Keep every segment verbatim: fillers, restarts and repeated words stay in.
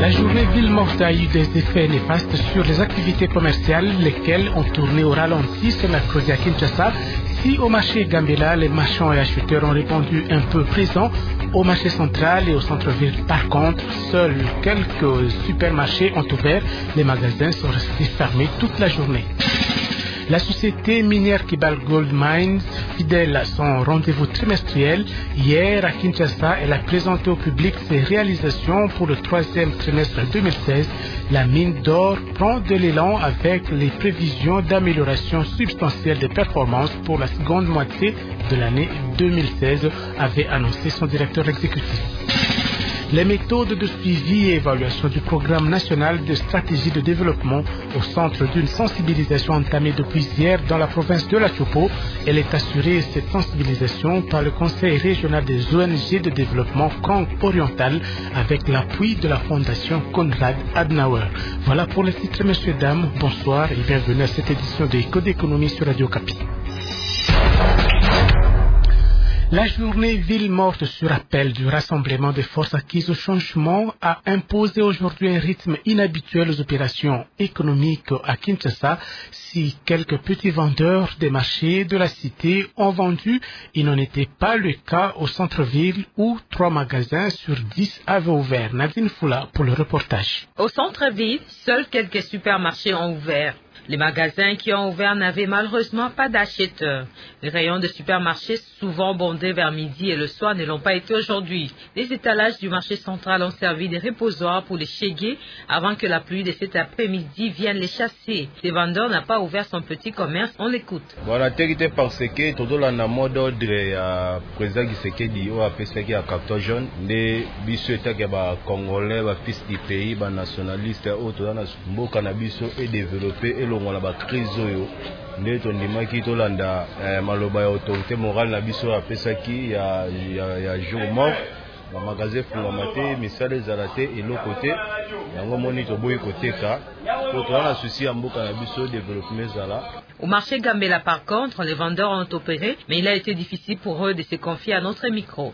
La journée ville morte a eu des effets néfastes sur les activités commerciales, lesquelles ont tourné au ralenti ce mercredi à Kinshasa. Si au marché Gambela, les marchands et acheteurs ont répondu un peu présents, au marché central et au centre-ville, par contre, seuls quelques supermarchés ont ouvert. Les magasins sont restés fermés toute la journée. La société minière Kibal Gold Mines, fidèle à son rendez-vous trimestriel, hier à Kinshasa, elle a présenté au public ses réalisations pour le troisième trimestre deux mille seize. La mine d'or prend de l'élan avec les prévisions d'amélioration substantielle des performances pour la seconde moitié de l'année deux mille seize, avait annoncé son directeur exécutif. Les méthodes de suivi et évaluation du programme national de stratégie de développement au centre d'une sensibilisation entamée depuis hier dans la province de la Chopo. Elle est assurée, cette sensibilisation, par le Conseil régional des O N G de développement Congo oriental avec l'appui de la Fondation Konrad Adenauer. Voilà pour les titres, messieurs, dames. Bonsoir et bienvenue à cette édition de Éco d'économie sur Radio Okapi. La journée ville morte sur appel du rassemblement des forces acquises au changement a imposé aujourd'hui un rythme inhabituel aux opérations économiques à Kinshasa. Si quelques petits vendeurs des marchés de la cité ont vendu, il n'en était pas le cas au centre-ville où trois magasins sur dix avaient ouvert. Nadine Foula pour le reportage. Au centre-ville, seuls quelques supermarchés ont ouvert. Les magasins qui ont ouvert n'avaient malheureusement pas d'acheteurs. Les rayons de supermarchés, souvent bondés vers midi et le soir, ne l'ont pas été aujourd'hui. Les étalages du marché central ont servi de reposoir pour les chégués avant que la pluie de cet après-midi vienne les chasser. Les vendeurs n'ont pas ouvert son petit commerce. On l'écoute. Voilà, territoire parce que tout le monde a mode d'ordre à président Gisekedi ou à Pesaki à carton jaune. Les bisouettes qui sont congolais, fils du pays, nationalistes, autres dans le cannabis et développé et le la crise oyo nde tondimaki tolanda maloba ya autorité morale na biso apesaki ya ya ya jour mort ba magasin fungama te misala ezala te eloko te yango moni toboyi koteka po tozala na souci ya mboka na biso développement ezala. Au marché Gambela, par contre, les vendeurs ont opéré, mais il a été difficile pour eux de se confier à notre micro.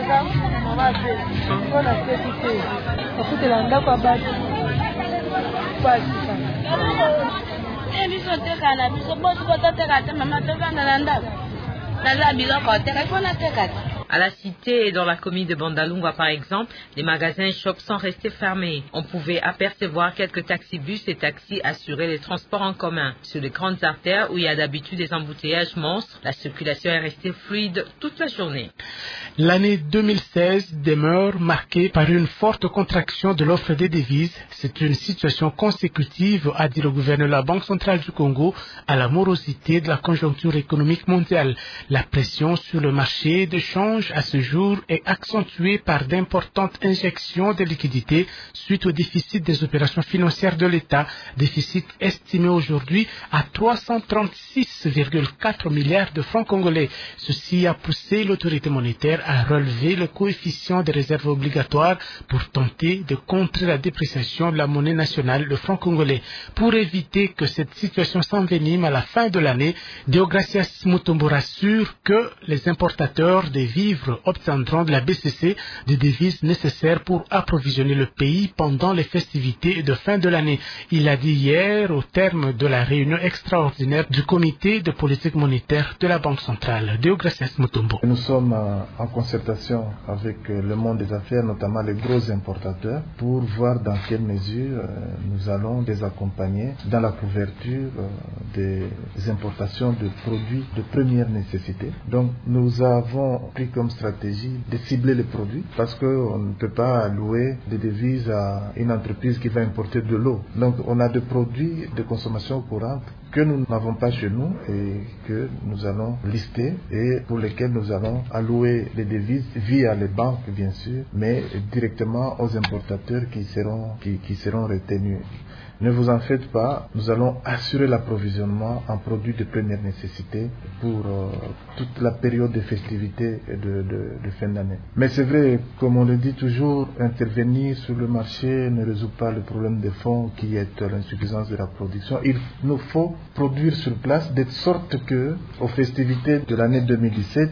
À la cité et dans la commune de Bandalungwa, par exemple, les magasins et shops sont restés fermés. On pouvait apercevoir quelques taxibus et taxis assurer les transports en commun. Sur les grandes artères où il y a d'habitude des embouteillages monstres, la circulation est restée fluide toute la journée. L'année deux mille seize demeure marquée par une forte contraction de l'offre des devises. C'est une situation consécutive, a dit le gouverneur de la Banque centrale du Congo, à la morosité de la conjoncture économique mondiale. La pression sur le marché de change à ce jour est accentuée par d'importantes injections de liquidités suite au déficit des opérations financières de l'État, déficit estimé aujourd'hui à trois cent trente-six virgule quatre milliards de francs congolais. Ceci a poussé l'autorité monétaire à relever le coefficient des réserves obligatoires pour tenter de contrer la dépréciation de la monnaie nationale, le franc congolais. Pour éviter que cette situation s'envenime à la fin de l'année, Deogracias Mutombo rassure que les importateurs des vivres obtiendront de la B C C des devises nécessaires pour approvisionner le pays pendant les festivités de fin de l'année. Il a dit hier au terme de la réunion extraordinaire du comité de politique monétaire de la Banque centrale. Deogracias Mutombo. Nous sommes en concertation avec le monde des affaires, notamment les gros importateurs, pour voir dans quelle mesure nous allons les accompagner dans la couverture des importations de produits de première nécessité. Donc nous avons pris comme stratégie de cibler les produits parce qu'on ne peut pas louer des devises à une entreprise qui va importer de l'eau. Donc on a des produits de consommation courante que nous n'avons pas chez nous et que nous allons lister et pour lesquels nous allons allouer les devises via les banques bien sûr, mais directement aux importateurs qui seront, qui, qui seront retenus. Ne vous en faites pas, nous allons assurer l'approvisionnement en produits de première nécessité pour euh, toute la période de festivités et de, de, de fin d'année. Mais c'est vrai, comme on le dit toujours, intervenir sur le marché ne résout pas le problème des fonds qui est l'insuffisance de la production. Il nous faut produire sur place de sorte que, aux festivités de l'année deux mille dix-sept,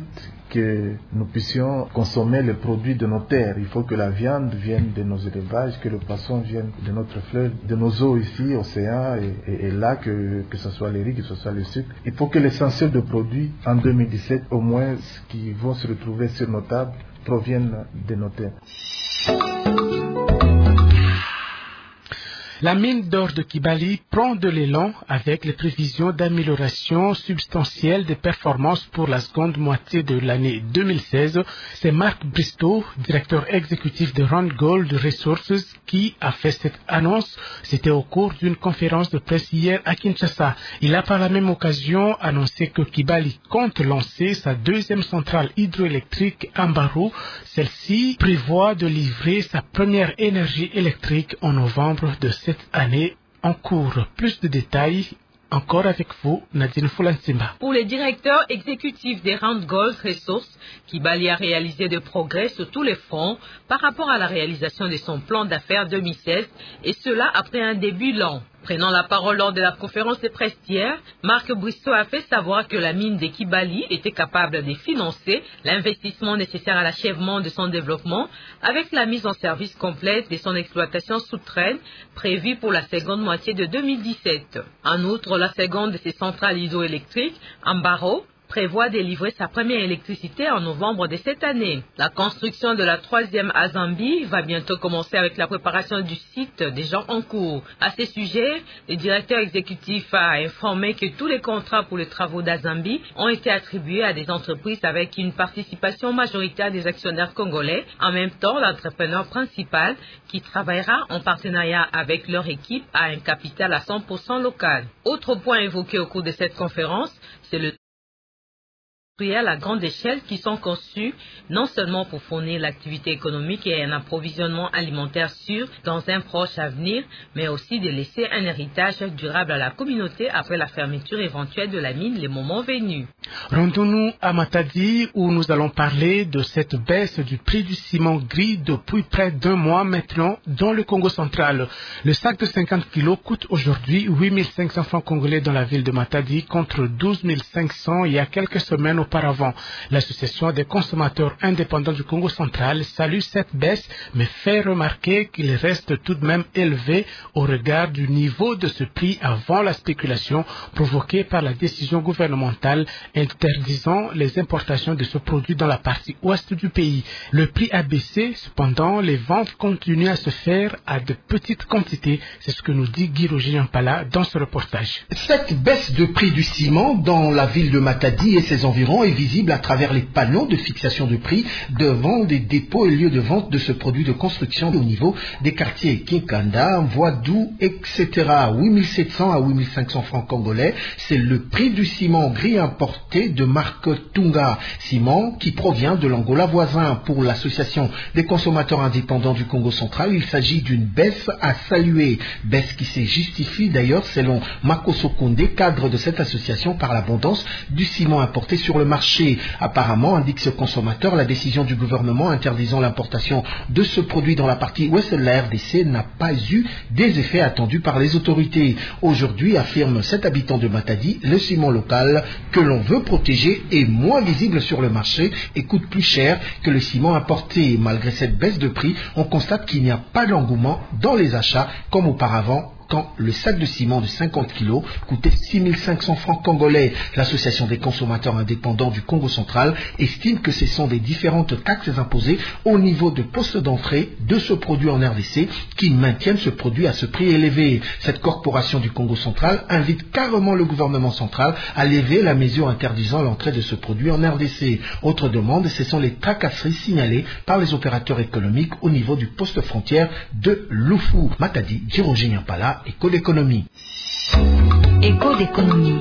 que nous puissions consommer les produits de nos terres. Il faut que la viande vienne de nos élevages, que le poisson vienne de notre fleuve, de nos eaux ici, océans et, et, et là, que, que ce soit les riz, que ce soit le sucre. Il faut que l'essentiel de produits en deux mille dix-sept, au moins, qui vont se retrouver sur nos tables, proviennent de nos terres. La mine d'or de Kibali prend de l'élan avec les prévisions d'amélioration substantielle des performances pour la seconde moitié de l'année deux mille seize. C'est Marc Bristow, directeur exécutif de Randgold Resources, qui a fait cette annonce. C'était au cours d'une conférence de presse hier à Kinshasa. Il a par la même occasion annoncé que Kibali compte lancer sa deuxième centrale hydroélectrique à Mbaro. Celle-ci prévoit de livrer sa première énergie électrique en novembre de cette année en cours. Plus de détails encore avec vous, Nadine Foulansimba. Pour le directeur exécutif des Randgold Resources, Kibali a réalisé des progrès sur tous les fronts par rapport à la réalisation de son plan d'affaires deux mille seize, et cela après un début lent. Prenant la parole lors de la conférence de presse hier, Marc Bristow a fait savoir que la mine de Kibali était capable de financer l'investissement nécessaire à l'achèvement de son développement avec la mise en service complète de son exploitation souterraine prévue pour la seconde moitié de deux mille dix-sept. En outre, la seconde de ces centrales hydroélectriques, Mbaro, prévoit de livrer sa première électricité en novembre de cette année. La construction de la troisième à Zambie va bientôt commencer avec la préparation du site déjà en cours. À ce sujet, le directeur exécutif a informé que tous les contrats pour les travaux d'Azambie ont été attribués à des entreprises avec une participation majoritaire des actionnaires congolais. En même temps, l'entrepreneur principal qui travaillera en partenariat avec leur équipe a un capital à cent pour cent local. Autre point évoqué au cours de cette conférence, c'est le à grande échelle qui sont conçus non seulement pour fournir l'activité économique et un approvisionnement alimentaire sûr dans un proche avenir, mais aussi de laisser un héritage durable à la communauté après la fermeture éventuelle de la mine le moment venu. Rendons-nous à Matadi où nous allons parler de cette baisse du prix du ciment gris depuis près d'un mois maintenant dans le Congo central. Le sac de cinquante kilos coûte aujourd'hui huit mille cinq cents francs congolais dans la ville de Matadi contre douze mille cinq cents il y a quelques semaines auparavant. L'association des consommateurs indépendants du Congo central salue cette baisse, mais fait remarquer qu'il reste tout de même élevé au regard du niveau de ce prix avant la spéculation provoquée par la décision gouvernementale interdisant les importations de ce produit dans la partie ouest du pays. Le prix a baissé, cependant, les ventes continuent à se faire à de petites quantités. C'est ce que nous dit Guy Roger Yampala dans ce reportage. Cette baisse de prix du ciment dans la ville de Matadi et ses environs est visible à travers les panneaux de fixation de prix devant des dépôts et lieux de vente de ce produit de construction au niveau des quartiers Kinkanda, Voidou, et cetera. huit mille sept cents à huit mille cinq cents francs congolais, c'est le prix du ciment gris importé de marque Tunga Ciment qui provient de l'Angola voisin. Pour l'association des consommateurs indépendants du Congo central, il s'agit d'une baisse à saluer. Baisse qui se justifie d'ailleurs selon Makoso Konde, cadre de cette association, par l'abondance du ciment importé sur le marché. Apparemment, indique ce consommateur, la décision du gouvernement interdisant l'importation de ce produit dans la partie ouest de la R D C n'a pas eu des effets attendus par les autorités. Aujourd'hui, affirme cet habitant de Matadi, le ciment local que l'on veut protéger est moins visible sur le marché et coûte plus cher que le ciment importé. Malgré cette baisse de prix, on constate qu'il n'y a pas d'engouement dans les achats comme auparavant, quand le sac de ciment de cinquante kilos coûtait six mille cinq cents francs congolais. L'association des consommateurs indépendants du Congo central estime que ce sont des différentes taxes imposées au niveau de poste d'entrée de ce produit en R D C qui maintiennent ce produit à ce prix élevé. Cette corporation du Congo central invite carrément le gouvernement central à lever la mesure interdisant l'entrée de ce produit en R D C. Autre demande, ce sont les tracasseries signalées par les opérateurs économiques au niveau du poste frontière de Loufou. Matadi, Djiroji Nyampala, Éco d'économie. Éco d'économie.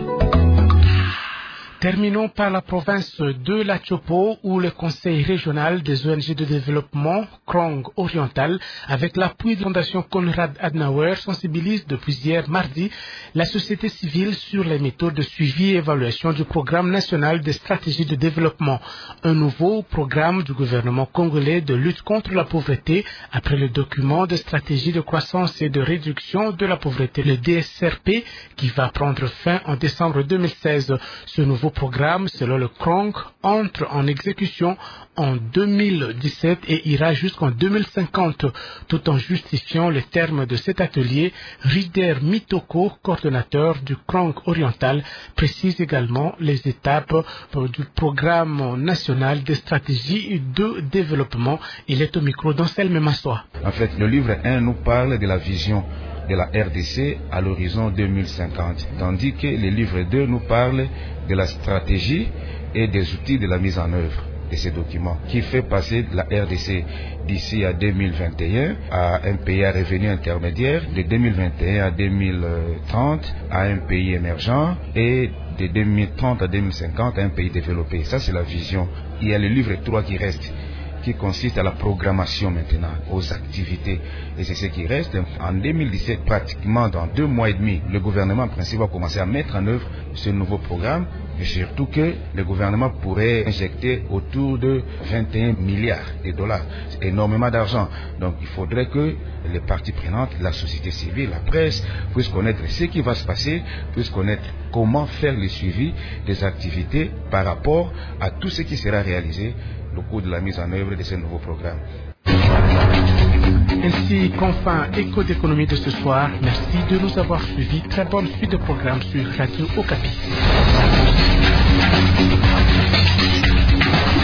Terminons par la province de la Tchopo où le conseil régional des O N G de développement Krong Oriental avec l'appui de la fondation Konrad Adenauer sensibilise depuis hier mardi la société civile sur les méthodes de suivi et évaluation du programme national des stratégies de développement, un nouveau programme du gouvernement congolais de lutte contre la pauvreté après le document de stratégie de croissance et de réduction de la pauvreté, le D S R P, qui va prendre fin en décembre deux mille seize. Ce nouveau nouveau programme, selon le C R O N C, entre en exécution en deux mille dix-sept et ira jusqu'en deux mille cinquante. Tout en justifiant les termes de cet atelier, Rider Mitoko, coordonnateur du C R O N C oriental, précise également les étapes du programme national des stratégies de développement. Il est au micro d'Anselme Massoa. En fait, le livre un nous parle de la vision de la R D C à l'horizon deux mille cinquante, tandis que le livre deux nous parle de la stratégie et des outils de la mise en œuvre de ces documents, qui fait passer la R D C d'ici à deux mille vingt et un à un pays à revenu intermédiaire, de deux mille vingt et un à deux mille trente à un pays émergent et de deux mille trente à deux mille cinquante à un pays développé. Ça, c'est la vision. Il y a le livre trois qui reste, qui consiste à la programmation maintenant, aux activités. Et c'est ce qui reste. En deux mille dix-sept, pratiquement dans deux mois et demi, le gouvernement principal va commencer à mettre en œuvre ce nouveau programme. Et surtout que le gouvernement pourrait injecter autour de vingt et un milliards de dollars. C'est énormément d'argent. Donc il faudrait que les parties prenantes, la société civile, la presse, puissent connaître ce qui va se passer, puissent connaître comment faire le suivi des activités par rapport à tout ce qui sera réalisé au cours de la mise en œuvre de ce nouveau programme. Ainsi qu'enfin Écho d'économie de ce soir. Merci de nous avoir suivis. Très bonne suite de programme sur Radio Okapi.